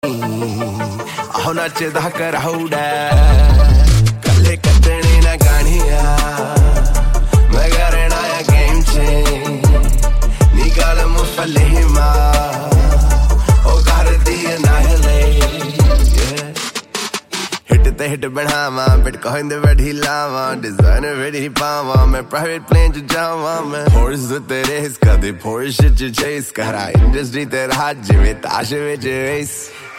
ਆਹੋ ਨੱਚਦਾ ਕਰਾਉੜਾ ਕੱਲੇ ਕੱਢਣੇ ਨਾ ਗਾਣੀਆਂ ਮੈਂ ਕਰਨਾ ਆ ਗੇਮ ਚ ਨੀ ਗੱਲ ਮੁਫਲੇ ਮਾ ਉਹ ਕਰਦੀ ਨਾ ਹਲੇ ਹਿੱਟ ਤੇ ਹਿੱਟ ਬਣਾਵਾਂ ਬਿਟਕੋਇਨ ਦੇ ਵੜੀ ਲਾਵਾਂ ਡਿਜ਼ਾਈਨਰ ਵੜੀ ਪਾਵਾਂ ਮੈਂ ਪ੍ਰਾਈਵੇਟ ਪਲੇਨ ਚ ਜਾਵਾਂ ਮੈਂ ਹੋਰਸ ਤੇ ਰੇਸ ਕਦੇ ਪੋਰਸ਼ ਚ ਚੇਸ ਕਰਾਂ ਇੰਡਸਟਰੀ ਤੇ ਰਾਜ ਜਿਵੇਂ ਤਾਸ਼ ਵਿੱਚ ਰੇਸ